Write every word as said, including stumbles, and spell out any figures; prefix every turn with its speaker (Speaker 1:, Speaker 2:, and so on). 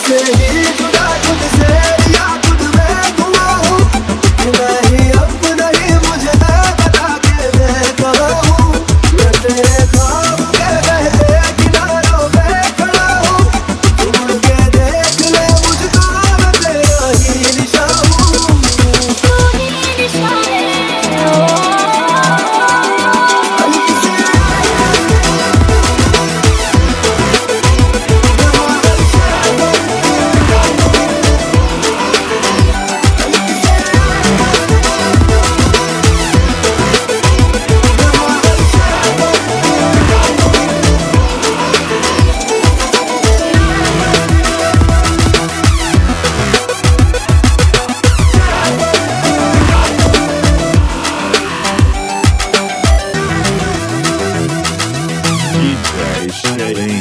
Speaker 1: से ही जुदा तुझसे या खुद में धुआं हूँ, मैं ही अपना ही मुझे बता के मैं कहाँ हूँ। मैं तेरे ख्वाब के बहते किनारों पे खड़ा हूँ, तू मुड़ के देख ले मुझको, मैं तेरा ही निशान हूँ।
Speaker 2: तू ही निशान है ओ
Speaker 3: D J Shane.